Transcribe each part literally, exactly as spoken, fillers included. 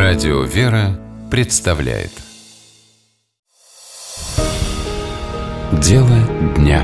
Радио «Вера» представляет Дело дня.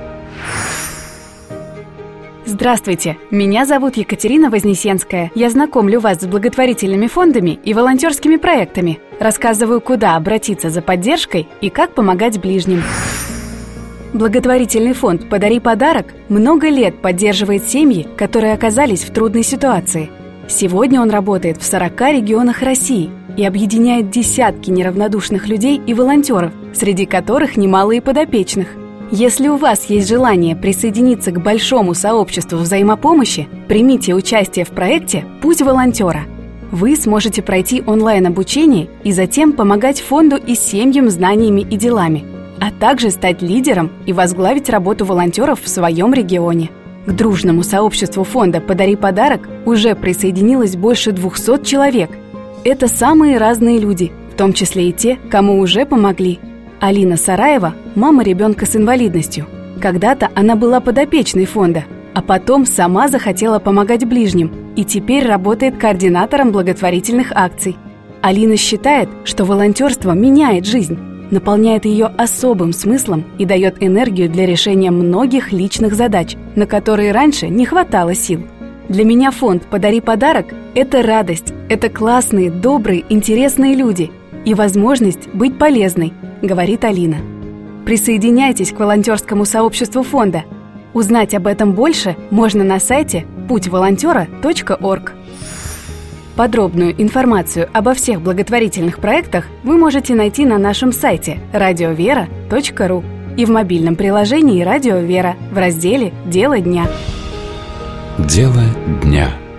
Здравствуйте, меня зовут Екатерина Вознесенская. Я знакомлю вас с благотворительными фондами и волонтерскими проектами. Рассказываю, куда обратиться за поддержкой и как помогать ближним. Благотворительный фонд «Подари подарок» много лет поддерживает семьи, которые оказались в трудной ситуации. Сегодня он работает в сорока регионах России и объединяет десятки неравнодушных людей и волонтеров, среди которых немало и подопечных. Если у вас есть желание присоединиться к большому сообществу взаимопомощи, примите участие в проекте «Путь волонтера». Вы сможете пройти онлайн-обучение и затем помогать фонду и семьям знаниями и делами, а также стать лидером и возглавить работу волонтеров в своем регионе. К дружному сообществу фонда «Подари подарок» уже присоединилось больше двухсот человек. Это самые разные люди, в том числе и те, кому уже помогли. Алина Сараева – мама ребенка с инвалидностью. Когда-то она была подопечной фонда, а потом сама захотела помогать ближним и теперь работает координатором благотворительных акций. Алина считает, что волонтерство меняет жизнь, наполняет ее особым смыслом и дает энергию для решения многих личных задач, на которые раньше не хватало сил. Для меня фонд «Подари подарок» – это радость, это классные, добрые, интересные люди и возможность быть полезной, говорит Алина. Присоединяйтесь к волонтерскому сообществу фонда. Узнать об этом больше можно на сайте путь волонтера точка орг. Подробную информацию обо всех благотворительных проектах вы можете найти на нашем сайте радио вера точка ру и в мобильном приложении «Радио Вера» в разделе «Дело дня». Дело дня.